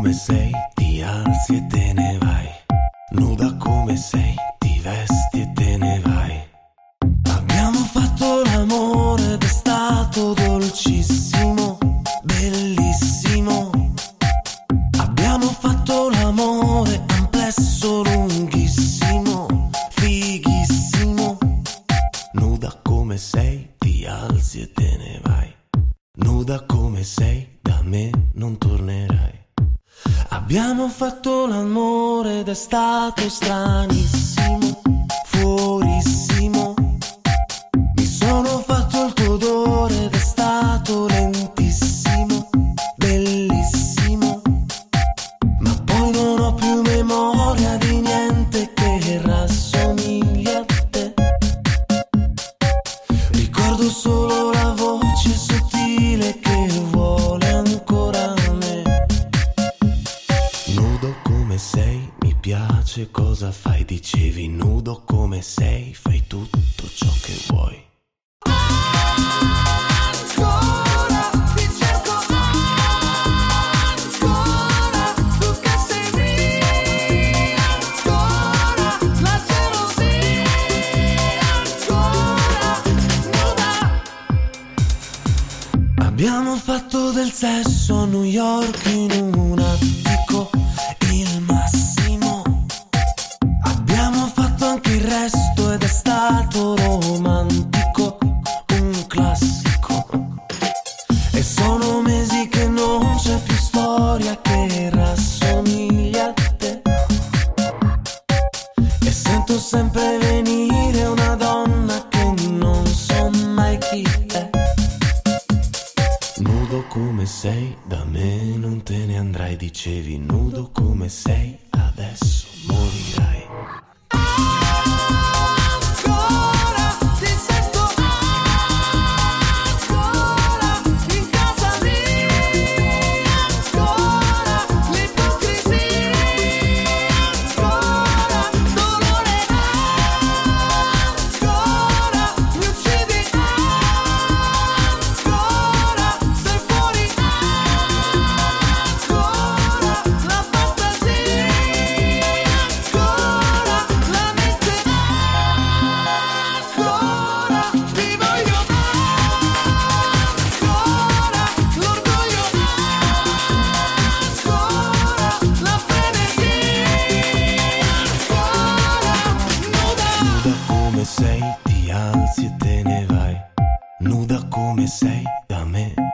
come sei, ti alzi e te ne vai. Nuda come sei, ti vesti e te ne vai. Abbiamo fatto l'amore ed è stato dolcissimo, bellissimo. Abbiamo fatto l'amore, amplesso, lunghissimo, fighissimo. Nuda come sei, ti alzi e te ne vai. Nuda come sei, da me non tornerai. Abbiamo fatto l'amore ed è stato stranissimo, fuorissimo. Mi sono fatto il tuo odore ed è stato lentissimo, bellissimo. Ma poi non ho più memoria di niente che rassomiglia a te. Ricordo solo la voce sottile che vuole ancora me. Nudo come sei, mi piace cosa fai, dicevi. Nudo come sei, fai tutto ciò che vuoi. Ancora ti cerco, ancora tu che sei mia, ancora la gelosia, ancora nuda. Abbiamo fatto del sesso a New York in un attico, il massimo. Abbiamo fatto anche il resto ed è stato romantico, un classico. E sono mesi che non c'è più storia che rassomiglia a te. E sento sempre venire una donna che non so mai chi è. Nudo come sei, da me non te ne andrai, dicevi. Nudo come sei, adesso morirai. Ancora ti sento, ancora in casa mia, ancora l'ipocrisia, ancora dolore, ancora mi uccidi, ancora sei fuori, ancora la fantasia, ancora la mente, ancora ti voglio, ancora l'orgoglio, ancora la frenesia, ancora nuda. Nuda come sei, ti alzi e te ne vai. Nuda come sei, da me